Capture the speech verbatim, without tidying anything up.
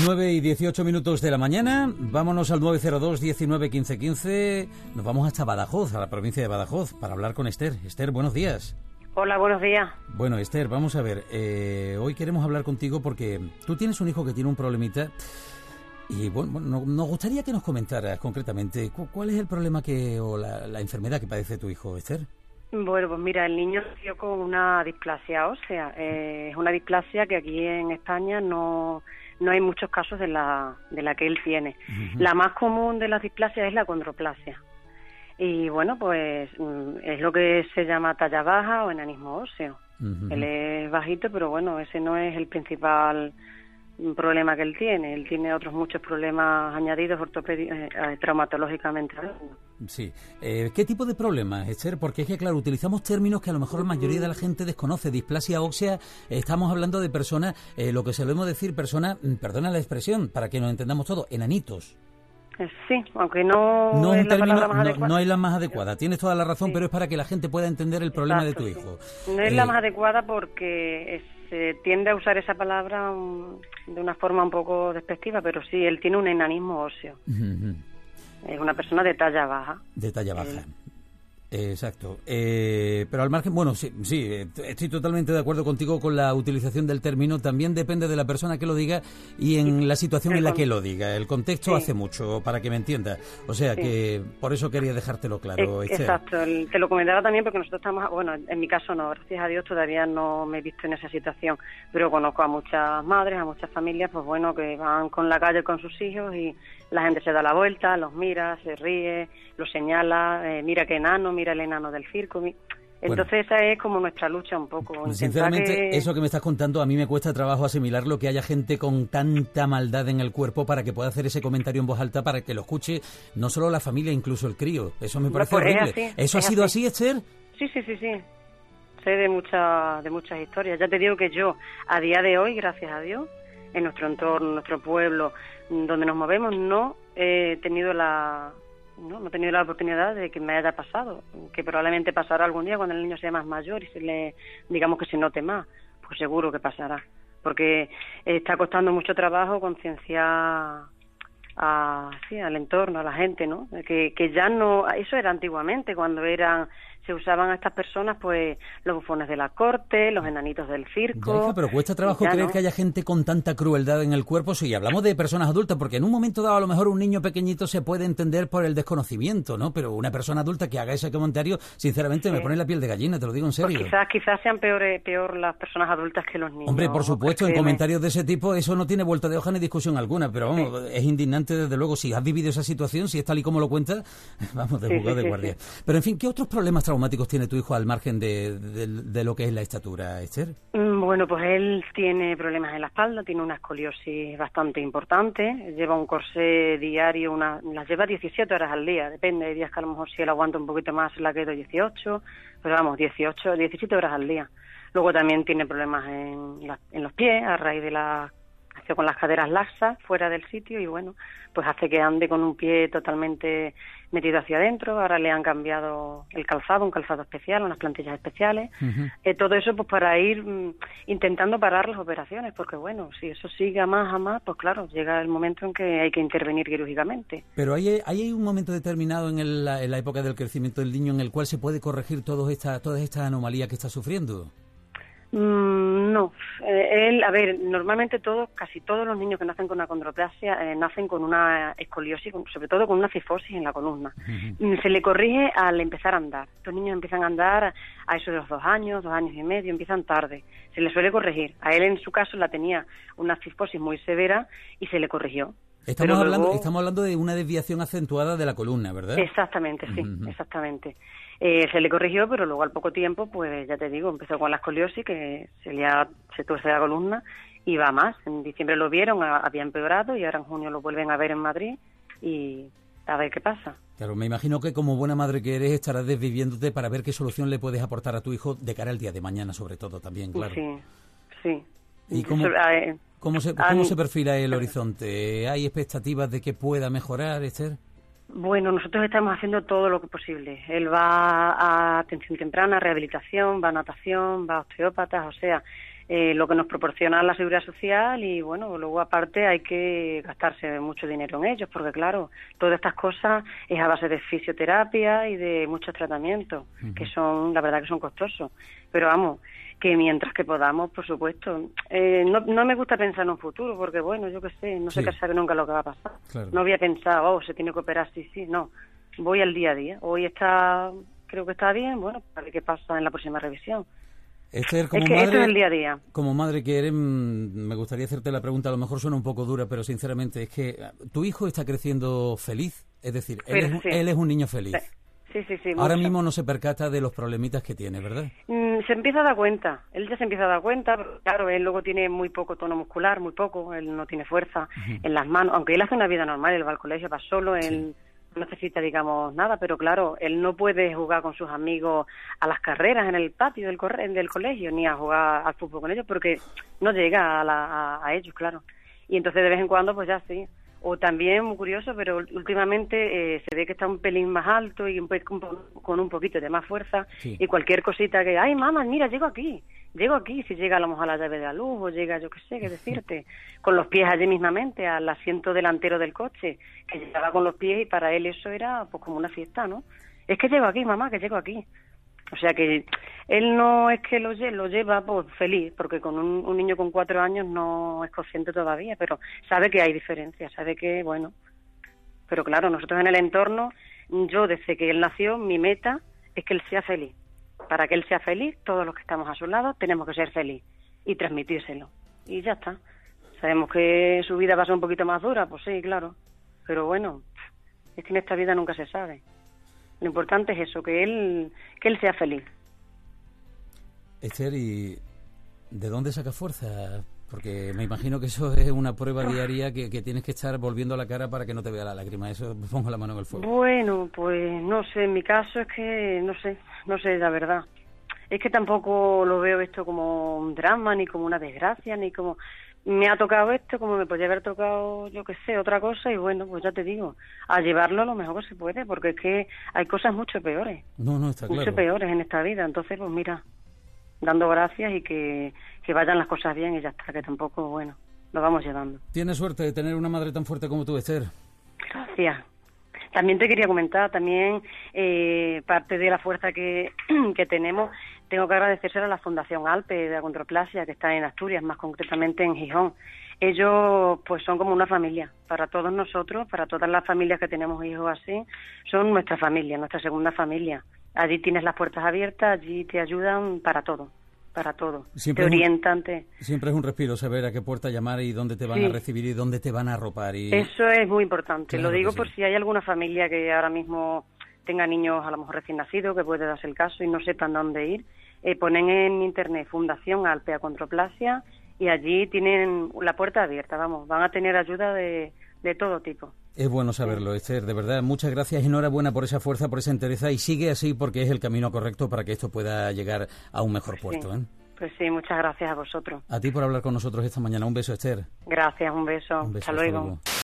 nueve y dieciocho minutos de la mañana, vámonos al nueve cero dos, diecinueve, quince, quince, nos vamos hasta Badajoz, a la provincia de Badajoz, para hablar con Esther. Esther, buenos días. Hola, buenos días. Bueno, Esther, vamos a ver, eh, hoy queremos hablar contigo porque tú tienes un hijo que tiene un problemita y bueno, bueno nos gustaría que nos comentaras concretamente cuál es el problema que o la, la enfermedad que padece tu hijo, Esther. Bueno, pues mira, el niño nació con una displasia ósea. Eh, es una displasia que aquí en España no, no hay muchos casos de la, de la que él tiene. Uh-huh. La más común de las displasias es la acondroplasia. Y bueno, pues es lo que se llama talla baja o enanismo óseo. Uh-huh. Él es bajito, pero bueno, ese no es el principal problema que él tiene. Él tiene otros muchos problemas añadidos ortopédicos, eh, traumatológicamente hablando. Sí. Eh, ¿Qué tipo de problemas, Esther? Porque es que, claro, utilizamos términos que a lo mejor la mayoría de la gente desconoce. Displasia ósea, eh, estamos hablando de personas, eh, lo que solemos decir, personas, perdona la expresión, para que nos entendamos todos, enanitos. Sí, aunque no, no, es la término, palabra más no, adecuada. No es la más adecuada, tienes toda la razón, sí. Pero es para que la gente pueda entender el problema Exacto, de tu sí. hijo. No es eh, la más adecuada porque se tiende a usar esa palabra um, de una forma un poco despectiva, pero sí, él tiene un enanismo óseo. Uh-huh. Es una persona de talla baja. De talla baja. Él... Exacto. Eh, pero al margen, bueno, sí, sí, estoy totalmente de acuerdo contigo con la utilización del término. También depende de la persona que lo diga y en y la situación en la que lo diga. El contexto sí. hace mucho, para que me entiendas. O sea sí. que por eso quería dejártelo claro. Eh, exacto. El, te lo comentaba también porque nosotros estamos, bueno, en mi caso no, gracias a Dios todavía no me he visto en esa situación, pero conozco a muchas madres, a muchas familias, pues bueno, que van con la calle con sus hijos y la gente se da la vuelta, los mira, se ríe, los señala, eh, mira qué enano, mira el enano del circo. Entonces bueno, esa es como nuestra lucha un poco. Sinceramente, que... eso que me estás contando, a mí me cuesta trabajo asimilarlo, que haya gente con tanta maldad en el cuerpo para que pueda hacer ese comentario en voz alta, para que lo escuche no solo la familia, incluso el crío. Eso me parece pues horrible. Así, ¿Eso ha sido así, así Esther? Sí, sí, sí, sí. Sé de, mucha, de muchas historias. Ya te digo que yo, a día de hoy, gracias a Dios, en nuestro entorno, en nuestro pueblo, donde nos movemos, no he tenido la... No, no he tenido la oportunidad de que me haya pasado, que probablemente pasará algún día cuando el niño sea más mayor y se le, digamos que se note más, pues seguro que pasará, porque está costando mucho trabajo concienciar a, sí, al entorno, a la gente, ¿no? Que, que ya no, eso era antiguamente, cuando eran, se usaban a estas personas, pues, los bufones de la corte, los enanitos del circo. Ya, hija, pero cuesta trabajo creer no. que haya gente con tanta crueldad en el cuerpo, si hablamos de personas adultas, porque en un momento dado a lo mejor un niño pequeñito se puede entender por el desconocimiento, ¿no? Pero una persona adulta que haga ese comentario, sinceramente sí. me pone la piel de gallina, te lo digo en serio. Pues quizás, quizás sean peor, peor las personas adultas que los niños. Hombre, por supuesto, en comentarios de ese tipo, eso no tiene vuelta de hoja ni discusión alguna, pero vamos, sí. es indignante desde luego. Si has vivido esa situación, si es tal y como lo cuentas, vamos, de sí, juzgado sí, de guardia. Sí, sí. Pero en fin, ¿qué otros problemas traumáticos tiene tu hijo al margen de, de, de lo que es la estatura, Esther? Bueno, pues él tiene problemas en la espalda, tiene una escoliosis bastante importante, lleva un corsé diario, una, las lleva diecisiete horas al día, depende, hay días que a lo mejor si él aguanta un poquito más la quedo dieciocho, pero vamos, dieciocho, diecisiete horas al día. Luego también tiene problemas en, la, en los pies a raíz de la... con las caderas laxas fuera del sitio y bueno, pues hace que ande con un pie totalmente metido hacia adentro. Ahora le han cambiado el calzado, un calzado especial, unas plantillas especiales. Uh-huh. Eh, todo eso pues para ir mm, intentando parar las operaciones, porque bueno, si eso sigue a más a más, pues claro, llega el momento en que hay que intervenir quirúrgicamente. Pero hay, hay un momento determinado en, el, en la época del crecimiento del niño en el cual se puede corregir todas estas todas estas anomalías que está sufriendo. Mm, no, eh, él, a ver, normalmente todos, casi todos los niños que nacen con acondroplasia eh, nacen con una escoliosis, con, sobre todo con una cifosis en la columna. Uh-huh. Se le corrige al empezar a andar. Estos niños empiezan a andar a eso de los dos años, dos años y medio, empiezan tarde. Se le suele corregir. A él en su caso la tenía una cifosis muy severa y se le corrigió. Estamos hablando, luego... estamos hablando de una desviación acentuada de la columna, ¿verdad? Exactamente, sí, uh-huh. exactamente. Eh, se le corrigió, pero luego al poco tiempo, pues ya te digo, empezó con la escoliosis, que se le ha, se tuerce la columna y va más. En diciembre lo vieron, a, había empeorado y ahora en junio lo vuelven a ver en Madrid y a ver qué pasa. Claro, me imagino que como buena madre que eres estarás desviviéndote para ver qué solución le puedes aportar a tu hijo de cara al día de mañana, sobre todo también, claro. Sí, sí. ¿Y cómo, eh, ¿cómo, se, cómo a, se perfila el horizonte? ¿Hay expectativas de que pueda mejorar, Esther? Bueno, nosotros estamos haciendo todo lo que posible. Él va a atención temprana, rehabilitación, va a natación, va a osteópatas, o sea, eh, lo que nos proporciona la Seguridad Social y, bueno, luego aparte hay que gastarse mucho dinero en ellos, porque, claro, todas estas cosas es a base de fisioterapia y de muchos tratamientos, uh-huh. que son, la verdad que son costosos. Pero, vamos, que mientras que podamos, por supuesto. Eh, no, no me gusta pensar en un futuro, porque, bueno, yo qué sé, no sí. sé qué sabe nunca lo que va a pasar. Claro. No había pensado, oh, se tiene que operar, sí, sí, no. Voy al día a día. Hoy está, creo que está bien, bueno, para ver qué pasa en la próxima revisión. Esther, como es que madre, esto es el día a día. Como madre que eres, me gustaría hacerte la pregunta, a lo mejor suena un poco dura, pero sinceramente, es que tu hijo está creciendo feliz, es decir, él, pero, es, sí. él es un niño feliz. Sí, sí, sí. Ahora mucho. mismo no se percata de los problemitas que tiene, ¿verdad? Mm, se empieza a dar cuenta, él ya se empieza a dar cuenta, pero claro, él luego tiene muy poco tono muscular, muy poco, él no tiene fuerza uh-huh. en las manos, aunque él hace una vida normal, él va al colegio, va solo, él... Sí. No necesita, digamos, nada, pero claro, él no puede jugar con sus amigos a las carreras en el patio del, corre del colegio, ni a jugar al fútbol con ellos, porque no llega a, la, a, a ellos, claro. Y entonces de vez en cuando, pues ya sí. O también, muy curioso, pero últimamente eh, se ve que está un pelín más alto y un, con un poquito de más fuerza, sí. y cualquier cosita que, ay, mamá, mira, llego aquí, llego aquí, si llega a lo mejor a la llave de la luz, o llega, yo qué sé, qué decirte, con los pies allí mismamente, al asiento delantero del coche, que llegaba con los pies y para él eso era pues como una fiesta, ¿no? Es que llego aquí, mamá, que llego aquí. O sea que él no es que lo, lle lo lleva pues feliz, porque con un, un niño con cuatro años no es consciente todavía, pero sabe que hay diferencias, sabe que, bueno, pero claro, nosotros en el entorno, yo desde que él nació, mi meta es que él sea feliz. Para que él sea feliz, todos los que estamos a su lado tenemos que ser feliz y transmitírselo. Y ya está. Sabemos que su vida va a ser un poquito más dura, pues sí, claro, pero bueno, es que en esta vida nunca se sabe. Lo importante es eso, que él que él sea feliz. Esther, ¿y de dónde saca fuerza? Porque me imagino que eso es una prueba diaria que, que tienes que estar volviendo la cara para que no te vea la lágrima. Eso, pongo la mano en el fuego. Bueno, pues no sé, en mi caso es que no sé, no sé la verdad. Es que tampoco lo veo esto como un drama, ni como una desgracia, ni como... Me ha tocado esto, como me podría haber tocado, yo qué sé, otra cosa, y bueno, pues ya te digo, a llevarlo lo mejor que se puede, porque es que hay cosas mucho peores. No, no, está claro. Mucho peores en esta vida, entonces, pues mira, dando gracias y que, que vayan las cosas bien y ya está, que tampoco, bueno, lo vamos llevando. Tienes suerte de tener una madre tan fuerte como tú, Esther. Gracias. También te quería comentar, también eh, parte de la fuerza que, que tenemos, tengo que agradecérselo a la Fundación Alpe de Achondroplasia, que está en Asturias, más concretamente en Gijón. Ellos pues son como una familia, para todos nosotros, para todas las familias que tenemos hijos así, son nuestra familia, nuestra segunda familia. Allí tienes las puertas abiertas, allí te ayudan para todo. Para todo, siempre te orientan. Te... Siempre es un respiro saber a qué puerta llamar y dónde te van sí. a recibir y dónde te van a arropar. Y... Eso es muy importante, claro lo digo sí. por si hay alguna familia que ahora mismo tenga niños a lo mejor recién nacidos, que puede darse el caso y no sepan dónde ir. Eh, ponen en internet Fundación Alpe Achondroplasia y allí tienen la puerta abierta, vamos, van a tener ayuda de, de todo tipo. Es bueno saberlo, sí. Esther, de verdad, muchas gracias y enhorabuena por esa fuerza, por esa entereza y sigue así porque es el camino correcto para que esto pueda llegar a un mejor pues puerto. Sí. ¿eh? Pues sí, muchas gracias a vosotros. A ti por hablar con nosotros esta mañana. Un beso, Esther. Gracias, un beso. Un beso hasta luego. Hasta luego.